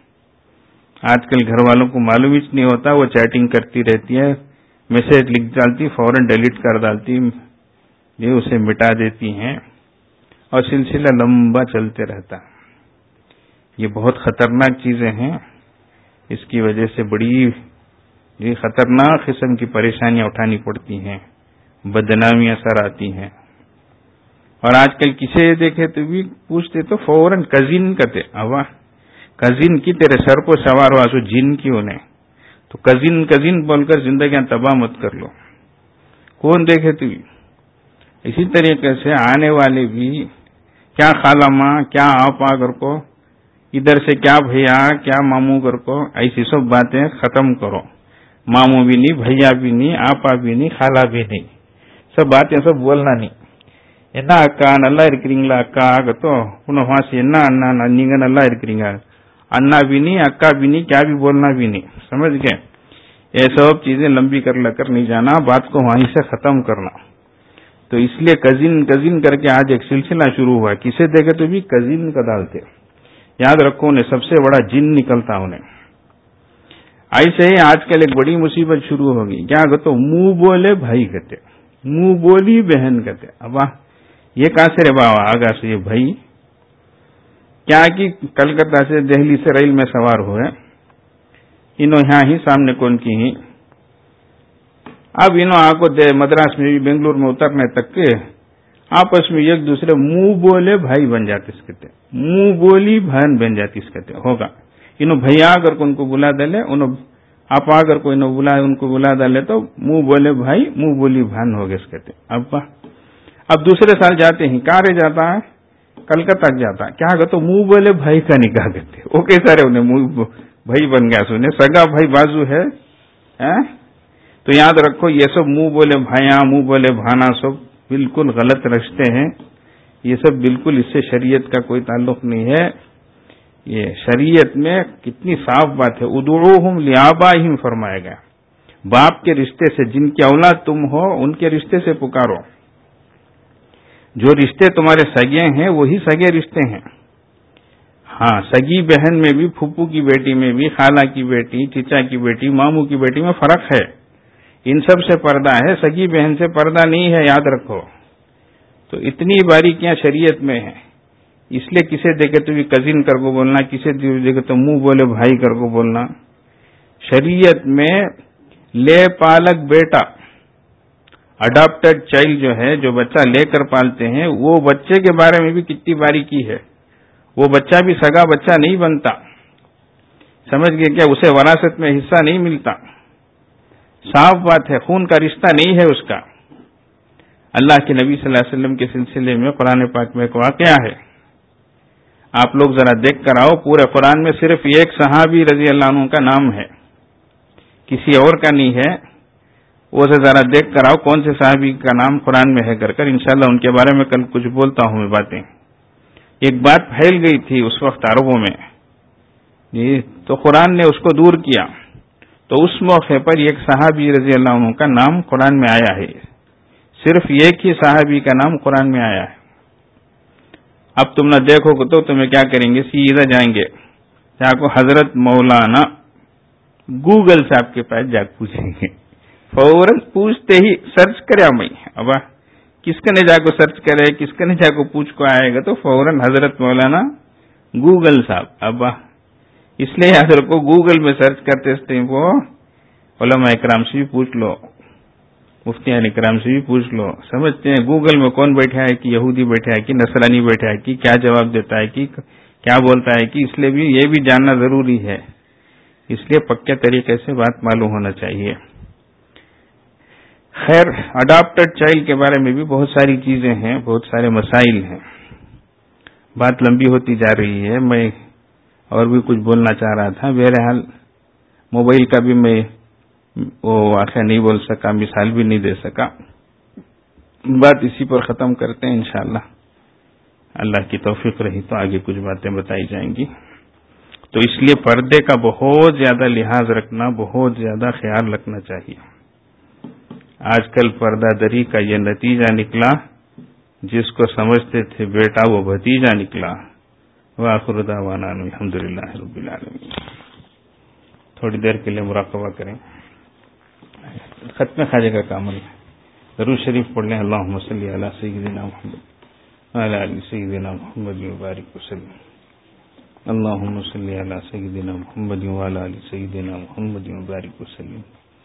آج کل گھر والوں کو معلوم ہی نہیں ہوتا، وہ چیٹنگ کرتی رہتی ہے، میسج لکھ ڈالتی، فوراً ڈیلیٹ کر ڈالتی، یہ اسے مٹا دیتی ہیں اور سلسلہ لمبا چلتے رہتا۔ یہ بہت خطرناک چیزیں ہیں، اس کی وجہ سے بڑی یہ خطرناک قسم کی پریشانیاں اٹھانی پڑتی ہیں، بدنامیاں سر آتی ہیں۔ اور آج کل کسے دیکھے تو بھی پوچھتے تو فوراً کزن کہتے، ابا کزن کی تیرے سر کو سوار ہوا سو جن کی انہیں، تو کزن کزن بول کر زندگیاں تباہ مت کر لو، کون دیکھے تو بھی۔ اسی طریقے سے آنے والے بھی کیا خالہ ماں، کیا آپا کر کو، ادھر سے کیا بھیا، کیا ماموں کر کو، ایسی سب باتیں ختم کرو۔ ماموں بھی نہیں، بھیا بھی نہیں، آپا بھی نہیں، خالہ بھی نہیں، سب باتیں سب بولنا نہیں۔ என்ன அக்கா நல்லா இருக்கிறீங்களா அக்கா ஆகத்தோ உன்னை வாசி என்ன அண்ணா நீங்க நல்லா இருக்கிறீங்க अन्ना भी नहीं, अक्का भी नहीं, क्या भी बोलना भी नहीं, समझ गए। ये सब चीजें लंबी कर लेकर नहीं जाना, बात को वहीं से खत्म करना। तो इसलिए कजिन कजिन करके आज एक सिलसिला शुरू हुआ, किसे देखे तो भी कजिन का डालते। याद रखो उन्हें सबसे बड़ा जिन निकलता उन्हें। ऐसे ही आजकल एक बड़ी मुसीबत शुरू होगी, क्या कहते मुंह बोले भाई कहते, मुंह बोली बहन कहते। अब ये कहां से रे बाबा आगा से ये भाई, क्या कि कलकत्ता से दिल्ली से रेल में सवार हुए, इन्हों यहाँ ही सामने कौन की ही, अब इन्हों आको मद्रास में भी बेंगलुरु में उतरने तक के आपस में एक दूसरे मुंह बोले भाई बन जाते कहते, मुंह बोली बहन बन जाती कहते। होगा इन्हों भैया अगर उनको बुला डाले, उन्हों आप अगर कोई इन्हों बुला उनको बुला डाले तो मुंह बोले भाई मुंह बोली बहन हो गए कहते। अब अब दूसरे साल जाते ही कहाँ रह जाता है, कलकत्ता जाता, क्या कहते तो मुंह बोले भाई का निकाह करते। वो कैसा रहे उन्हें मुंह भाई बन गया, सुने सगा भाई बाजू है, है? तो याद रखो ये सब मुंह बोले भाइया मुंह बोले भाना सब बिल्कुल गलत रिश्ते हैं, ये सब बिल्कुल इससे शरीयत का कोई ताल्लुक नहीं है। ये शरीयत में कितनी साफ बात है, उदुऊहुम लिआबाइहिम फरमाया गया, बाप के रिश्ते से, जिनकी औलाद तुम हो उनके रिश्ते से पुकारो। जो रिश्ते तुम्हारे सगे हैं वही सगे रिश्ते हैं। ہاں سگی بہن میں بھی، پھپھو کی بیٹی میں بھی، خالہ کی بیٹی، چچا کی بیٹی، ماموں کی بیٹی میں فرق ہے. ان سب سے پردہ ہے، سگی بہن سے پردہ نہیں ہے، یاد رکھو. تو اتنی باریکیاں شریعت میں ہیں. اس لیے کسے دیکھے تو بھی کزن کر کو بولنا، کسے دیکھے تو منہ بولے بھائی کر کو بولنا. شریعت میں لے پالک بیٹا، اڈاپٹڈ چائلڈ جو ہے، جو بچہ لے کر پالتے ہیں، وہ بچے کے بارے میں بھی کتنی باریکی ہے. وہ بچہ بھی سگا بچہ نہیں بنتا، سمجھ گئے کیا؟ اسے وراثت میں حصہ نہیں ملتا. صاف بات ہے، خون کا رشتہ نہیں ہے اس کا. اللہ کے نبی صلی اللہ علیہ وسلم کے سلسلے میں قرآن پاک میں ایک واقعہ ہے، آپ لوگ ذرا دیکھ کر آؤ. پورے قرآن میں صرف ایک صحابی رضی اللہ عنہ کا نام ہے، کسی اور کا نہیں ہے. وہ سے ذرا دیکھ کر آؤ کون سے صحابی کا نام قرآن میں ہے کر کر. انشاءاللہ ان کے بارے میں کل کچھ بولتا ہوں میں باتیں. ایک بات پھیل گئی تھی اس وقت عربوں میں، جی تو قرآن نے اس کو دور کیا. تو اس موقع پر ایک صحابی رضی اللہ عنہ کا نام قرآن میں آیا ہے، صرف ایک ہی صحابی کا نام قرآن میں آیا ہے. اب تم نہ دیکھو گے تو تمہیں کیا کریں گے، سیدھا جائیں گے جا کو حضرت مولانا گوگل صاحب کے پاس جا پوچھیں گے. فوراً پوچھتے ہی سرچ کرے میں اب کس کا نے جا کو سرچ کرے، کس کا نے جا کو پوچھ کو آئے گا تو فوراً حضرت مولانا گوگل صاحب. اب اس لیے یاد رکھو، گوگل میں سرچ کرتے اس ٹائم کو علماء اکرام سے بھی پوچھ لو، مفتیان اکرام سے بھی پوچھ لو. سمجھتے ہیں گوگل میں کون بیٹھا ہے، کہ یہودی بیٹھا ہے، کہ نصرانی بیٹھا ہے، کہ کیا جواب دیتا ہے، کہ کیا بولتا ہے، کہ اس لیے بھی یہ بھی جاننا ضروری ہے. اس لیے پکے طریقے سے بات معلوم ہونا چاہیے. خیر، اڈاپٹڈ چائلڈ کے بارے میں بھی بہت ساری چیزیں ہیں، بہت سارے مسائل ہیں. بات لمبی ہوتی جا رہی ہے، میں اور بھی کچھ بولنا چاہ رہا تھا. بہرحال موبائل کا بھی میں وہ واقعہ نہیں بول سکا، مثال بھی نہیں دے سکا. بات اسی پر ختم کرتے ہیں انشاءاللہ. اللہ کی توفیق رہی تو آگے کچھ باتیں بتائی جائیں گی. تو اس لیے پردے کا بہت زیادہ لحاظ رکھنا، بہت زیادہ خیال رکھنا چاہیے. آج کل پردہ دری کا یہ نتیجہ نکلا، جس کو سمجھتے تھے بیٹا وہ بھتیجا نکلا. وآخر دعوانا الحمدللہ رب العالمین. تھوڑی دیر کے لیے مراقبہ کریں. ختم خواجہ کا کامل درود شریف پڑھ لیں. اللہم صلی علی سیدنا محمد وعلی آل سیدنا محمد وبارک وسلم. اللہم صلی علی سیدنا محمد وعلی آل سیدنا محمد وبارک وسلم.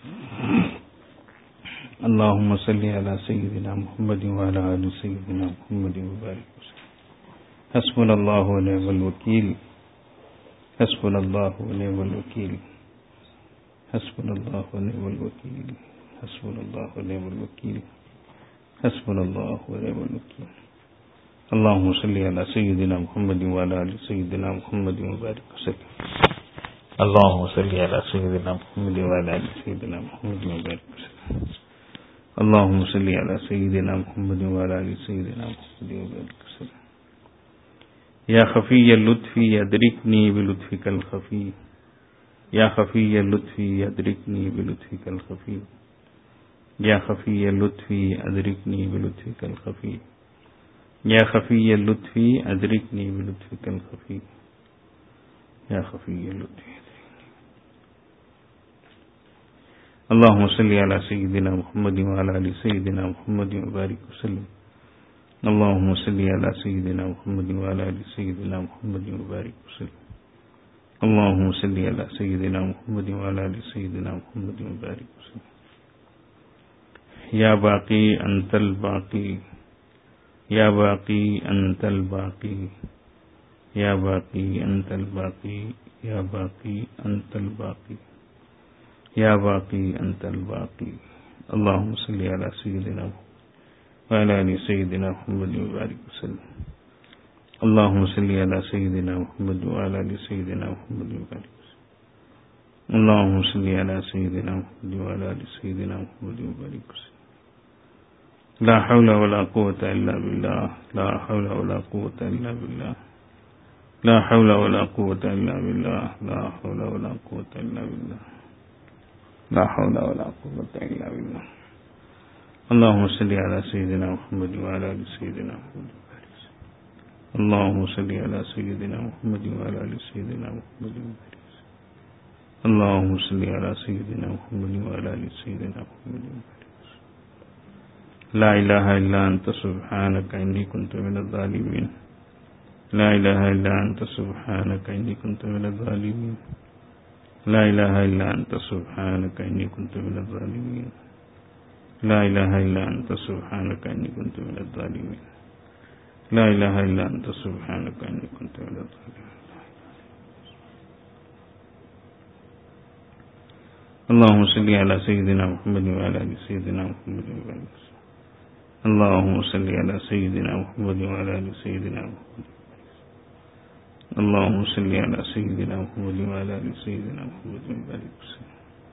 اللہم صلی علی سیدنا محمد وعلی آل سیدنا محمد وبارک وسلم. حسبنا اللہ ونعم الوکیل، حسبنا اللہ ونعم الوکیل، حسبنا اللہ ونعم الوکیل، حسبنا اللہ ونعم الوکیل، حسبنا اللہ ونعم الوکیل. اللہم صلی علی سیدنا محمد وعلی آل سیدنا محمد وبارک وسلم. اللہم صلی علی سیدنا محمد وعلی آل سیدنا محمد وبارک وسلم. اللہم صلی علی سیدنا محمد وعلی آل سیدنا محمد وبارک وسلم. یا خفی لطفی ادرکنی بلطفک الخفی، یا خفی لطفی ادرکنی بلطفک الخفی، یا خفی لطفی ادرکنی بلطفک الخفی، یا خفی لطفی ادرکنی بلطفک الخفی، یا خفی لطفی. اللہم صلی علی سیدنا محمد وعلی آل سیدنا محمد وبارک وسلم. اللہم صلی علی سیدنا محمد وعلی آل سیدنا محمد وبارک وسلم. اللہم صلی علی سیدنا محمد وعلی آل سیدنا محمد وبارک وسلم. یا باقی انت الباقی، یا باقی انت الباقی، یا باقی انت الباقی، یا باقی انت الباقی، یا باقی انت الباقی. اللہم صلی علی سیدنا محمد وعلی آل سیدنا محمد وبارک وسلم. اللہم صلی علی سیدنا محمد وعلی آل سیدنا محمد وبارک وسلم. اللہم صلی علی سیدنا محمد وعلی آل سیدنا محمد وبارک وسلم. لا حول ولا قوة الا باللہ، لا حول ولا قوة الا باللہ، لا حول ولا قوة الا باللہ، لا حول ولا قوة الا باللہ، لا حول ولا قوة الا باللہ. اللہم صلی علی سیدنا محمد وعلی آل سیدنا محمد. اللهم صل على سيدنا محمد وعلى آل سيدنا محمد وبارك وسلم. اللهم صل على سيدنا محمد وعلى آل سيدنا محمد وبارك وسلم. لا إله إلا أنت سبحانك إني كنت من الظالمين. لا إله إلا أنت سبحانك إني كنت من الظالمين. لا إله إلا أنت سبحانك إني كنت من الظالمين. لا إله إلا أنت سبحانك إني كنت من الظالمين. لا إله إلا أنت سبحانك إني كنت من الظالمين. اللهم صل على سيدنا محمد وعلى آل سيدنا محمد وبارك وسلم. اللهم صل على سيدنا محمد وعلى آل سيدنا محمد. اللهم صل على سيدنا محمد وعلى آل سيدنا محمد وبارك وسلم.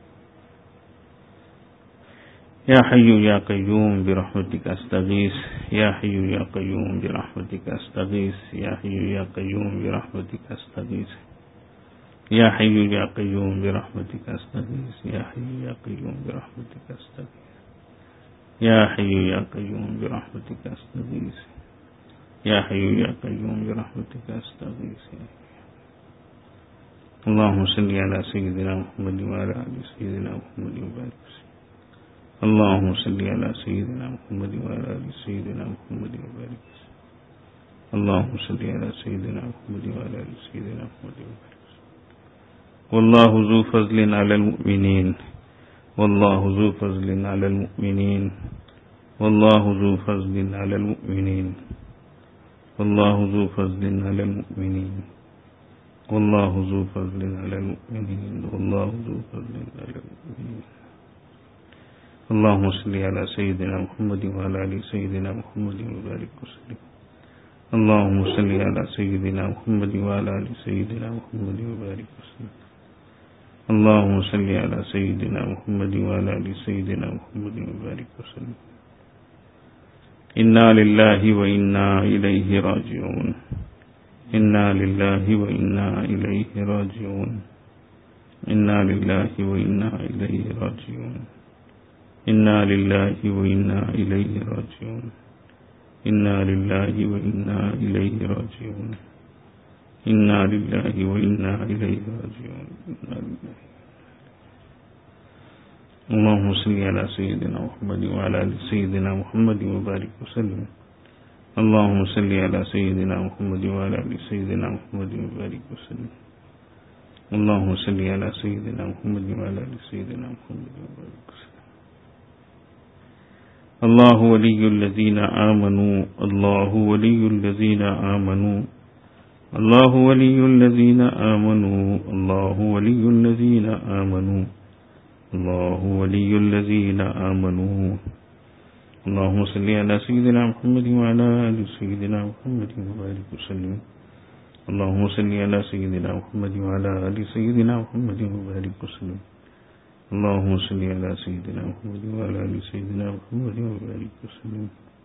يا حي يا قيوم برحمتك أستغيث. يا حي يا قيوم برحمتك أستغيث. يا حي يا قيوم برحمتك أستغيث. يا حي يا قيوم برحمتك أستغيث. يا حي يا قيوم برحمتك أستغيث. يا حي يا قيوم برحمتك أستغيث. يا حي يا قيوم برحمتك أستغيث. اللهم صل على سيدنا محمد وعلى آل سيدنا محمد وبارك وسلم. اللهم صل على سيدنا محمد وعلى آل سيدنا محمد وبارك وسلم. اللهم صل على سيدنا محمد وعلى آل سيدنا محمد وبارك وسلم. والله ذو فضل على المؤمنين. والله ذو فضل على المؤمنين. والله ذو فضل على المؤمنين. والله ذو فضل على المؤمنين. والله ذو فضل على المؤمنين. والله ذو فضل على المؤمنين. اللهم صل على سيدنا محمد وعلى آل سيدنا محمد وبارك وسلم. اللهم صل على سيدنا محمد وعلى آل سيدنا محمد وبارك وسلم. اللهم صل على سيدنا محمد وعلى آل سيدنا محمد وبارك وسلم. إنا لله وإنا إليه راجعون. إنا لله وإنا إليه راجعون. إنا لله وإنا إليه راجعون. إنا لله وإنا إليه راجعون. إنا لله وإنا إليه راجعون. إنا لله وإنا إليه راجعون. اللهم صل على سيدنا محمد وعلى آل سيدنا محمد وبارك وسلم. اللهم صل على سيدنا محمد وعلى آل سيدنا محمد وبارك وسلم. اللهم صل على سيدنا محمد وعلى آل سيدنا محمد وبارك وسلم. الله ولي الذين آمنوا. الله ولي الذين آمنوا. الله ولي الذين آمنوا. الله ولي الذين آمنوا. الله ولي الذين آمنوا. اللهم صل على سيدنا محمد وعلى آل سيدنا محمد وبارك وسلم. اللهم صل على سيدنا محمد وعلى آل سيدنا محمد وبارك وسلم. اللهم صل على سيدنا محمد وعلى آل سيدنا محمد وبارك وسلم.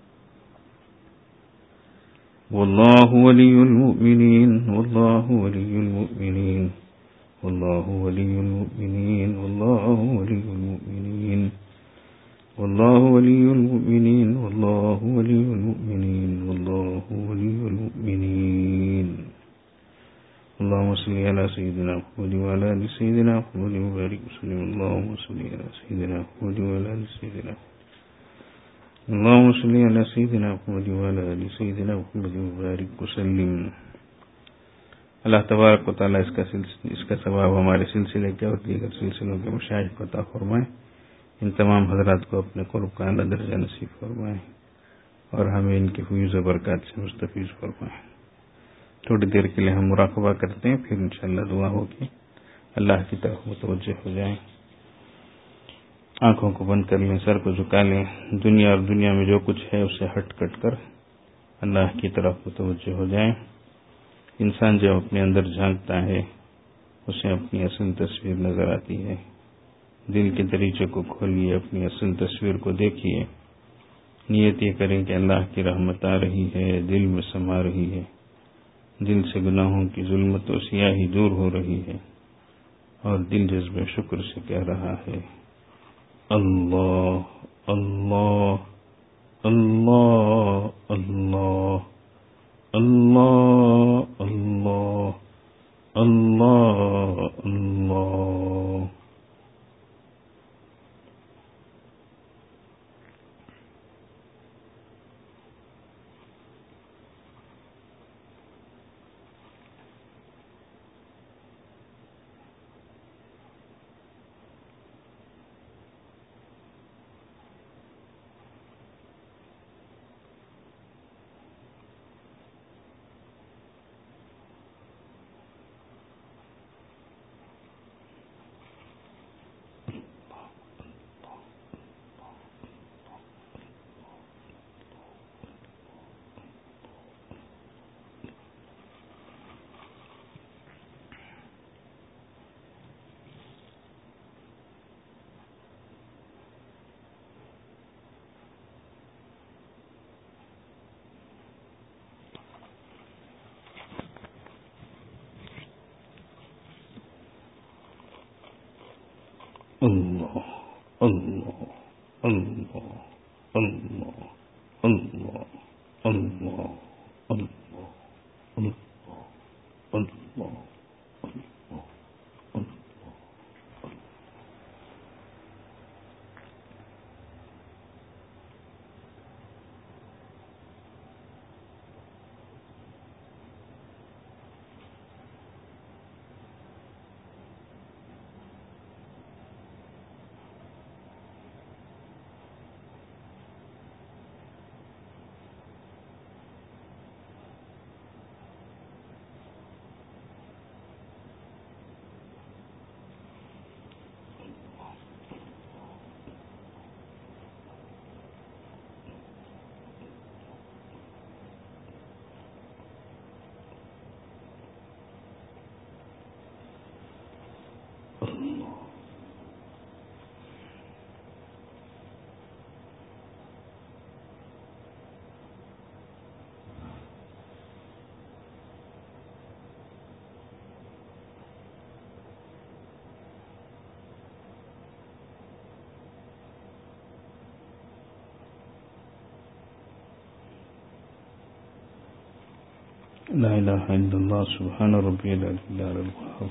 والله ولي المؤمنين. والله ولي المؤمنين. والله ولي المؤمنين. والله ولي المؤمنين. والله ولي المؤمنين. والله ولي المؤمنين. والله ولي المؤمنين. اللهم صل على سيدنا محمد وعلى آل سيدنا محمد وبارك وسلم. اللهم صل على سيدنا محمد وعلى آل سيدنا اللهم صل على سيدنا محمد وعلى آل سيدنا محمد وبارك وسلم. اللہ تبارک و تعالیٰ اس کا اس کا ثواب ہمارے سلسلے کے اور دیگر سلسلوں کے مشاہد کو عطا فرمائیں. ان تمام حضرات کو اپنے قرب کا اعلیٰ درجہ نصیب فرمائیں اور ہمیں ان کی فیوز و برکات سے مستفیض فرمائیں. تھوڑی دیر کے لیے ہم مراقبہ کرتے ہیں، پھر انشاءاللہ دعا ہوگی. اللہ کی طرف متوجہ ہو جائیں، آنکھوں کو بند کر لیں، سر کو جھکا لیں. دنیا اور دنیا میں جو کچھ ہے اسے ہٹ کٹ کر اللہ کی طرف متوجہ ہو جائیں. انسان جب اپنے اندر جھانکتا ہے اسے اپنی اصل تصویر نظر آتی ہے. دل کے دریچے کو کھولیے، اپنی اصل تصویر کو دیکھیے. نیت یہ کریں کہ اللہ کی رحمت آ رہی ہے، دل میں سما رہی ہے، دل سے گناہوں کی ظلمت و سیاہی دور ہو رہی ہے اور دل جذب شکر سے کہہ رہا ہے اللہ اللہ اللہ اللہ اللہ اللہ اللہ اللہ اللہ اللہ اللہ اللہ اللہ اللہ اللہ اللہ لا الہ الا اللہ سبحان ربی العلی العظیم.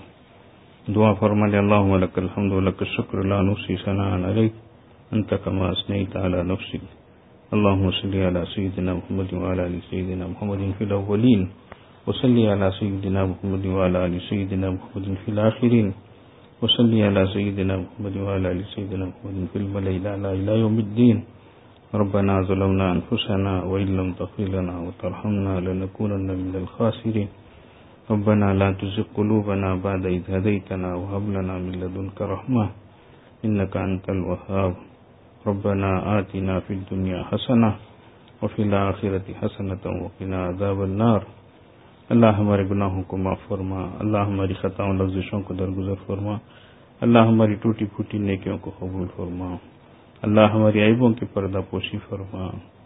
دعا فرما لے اللہم لک الحمد ولک الشکر لا نحصی ثناء علیک انت کما اثنیت علی نفسک. اللہم صلی علی سیدنا محمد وعلی آل سیدنا محمد فی الاولین وصلی علی سیدنا محمد وعلی آل سیدنا محمد فی الآخرین وصلی علی سیدنا محمد وعلی آل سیدنا محمد فی الملأ الاعلی الی یوم الدین. ربنا ظلمنا انفسنا وان لم تغفر لنا وترحمنا لنكونن من الخاسرين. ربنا لا تزغ قلوبنا بعد إذ هديتنا وهب لنا من لدنك رحمة إنك أنت الوهاب. ربنا آتنا في الدنيا حسنة وفي الآخرة حسنة وقنا عذاب النار. اللہ ہمارے گناہوں کو معاف فرما، اللہ ہماری خطاؤں لغزشوں کو درگزر فرما، اللہ ہماری ٹوٹی پھوٹی نیکیوں کو قبول فرما، اللہ ہماری عیبوں کی پردہ پوشی فرما.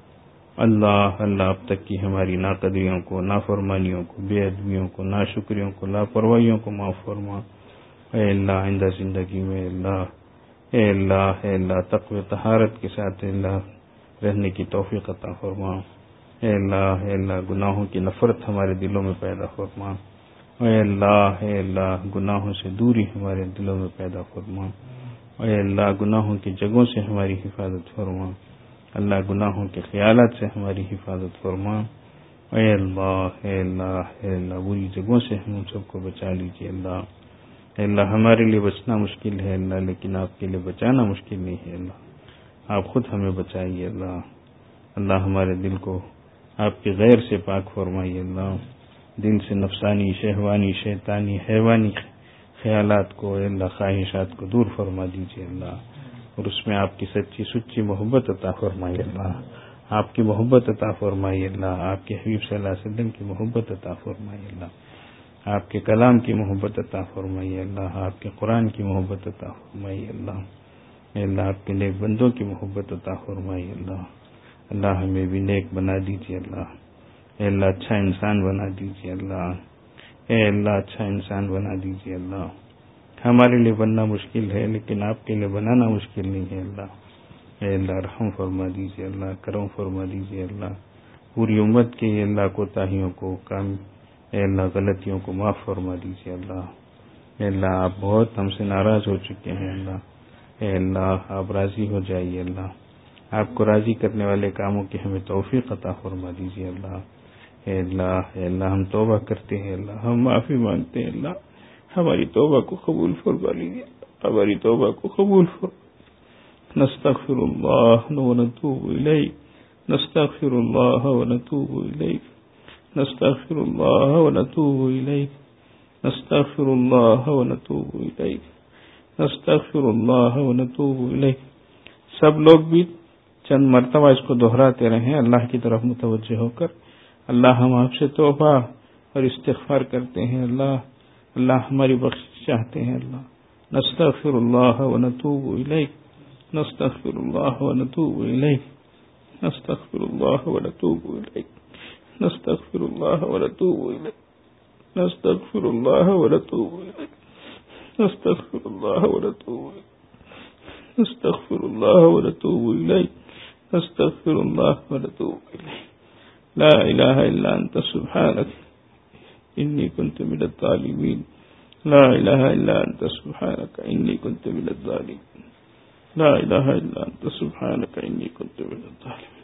اللہ اللہ اب تک کی ہماری ناقدریوں کو، نافرمانیوں کو، بے ادبیوں کو، ناشکریوں کو، لاپرواہیوں کو معاف فرما. اے اللہ آئندہ زندگی میں اللہ اے اللہ اے اللہ تقوی طہارت کے ساتھ اے اللہ رہنے کی توفیق عطا فرما. اے اللہ اے اللہ گناہوں کی نفرت ہمارے دلوں میں پیدا فرما. اے اللہ اے اللہ گناہوں سے دوری ہمارے دلوں میں پیدا فرما. اے اللہ گناہوں کی جگہوں سے ہماری حفاظت فرما. اللہ گناہوں کے خیالات سے ہماری حفاظت فرما. اے اللہ اے اللہ اے اللہ بری جگہوں سے ہم سب کو بچا لیجیے. اللہ اے اللہ ہمارے لیے بچنا مشکل ہے اللہ، لیکن آپ کے لیے بچانا مشکل نہیں ہے اللہ. آپ خود ہمیں بچائیے اللہ. اللہ ہمارے دل کو آپ کے غیر سے پاک فرمائیے اللہ. دل سے نفسانی، شہوانی، شیطانی، حیوانی خیالات کو اے اللہ خواہشات کو دور فرما دیجیے اللہ، اور اس میں آپ کی سچی سچی محبت عطا فرمائیے اللہ. آپ کی محبت عطا فرمائیے اللہ، آپ کے حبیب صلی اللہ علیہ وسلم کی محبت عطا فرمائیے اللہ، آپ کے کلام کی محبت عطا فرمائیے اللہ، آپ کے قرآن کی محبت عطا فرمائیے اللہ. اے اللہ آپ کے نیک بندوں کی محبت عطا فرمائیے اللہ. اللہ ہمیں بھی نیک بنا دیجیے اللہ. اے اللہ اچھا انسان بنا دیجیے اللہ. اے اللہ اچھا انسان بنا دیجیے اللہ. ہمارے لیے بننا مشکل ہے لیکن آپ کے لیے بنانا مشکل نہیں ہے اللہ. اے اللہ رحم فرما دیجیے اللہ، کرم فرما دیجیے اللہ. پوری امت کے اللہ کوتاہیوں کو کام اے اللہ غلطیوں کو معاف فرما دیجیے اللہ. اے اللہ آپ بہت ہم سے ناراض ہو چکے ہیں اللہ. اے اللہ آپ راضی ہو جائیے اللہ. آپ کو راضی کرنے والے کاموں کی ہمیں توفیق عطا فرما دیجیے اللہ. اے اللہ اے اللہ ہم توبہ کرتے ہیں اللہ, ہم معافی مانگتے ہیں اللہ. ہماری توبہ کو قبول فرما لیجیے, ہماری توبہ کو قبول فرما. نستغفر اللہ ونتوب الیہ, نستغفر اللہ ونتوب الیہ, نستغفر اللہ ونتوب الیہ, نستغفر اللہ ونتوب الیہ, نستغفر اللہ ونتوب الیہ. سب لوگ بھی چند مرتبہ اس کو دہراتے رہیں اللہ کی طرف متوجہ ہو کر. اللہ ہم آپ سے توبہ اور استغفار کرتے ہیں اللہ. اللہ ہماری بخشش چاہتے ہیں اللہ. نستغفر اللہ ونتوب الیہ, نستغفر اللہ ونتوب الیہ, نستغفر اللہ ونتوب الیہ, نستغفر اللہ ونتوب الیہ, نستغفر اللہ ونتوب الیہ, نستغفر اللہ ونتوب الیہ, نستغفر اللہ ونتوب الیہ, نستغفر اللہ ونتوب الیہ. لا الہ الا انت سبحانک انی کنت من الظالمین. لا الہ الا انت سبحانک انی کنت من الظالمین. لا الہ الا انت سبحانک انی کنت من الظالمین.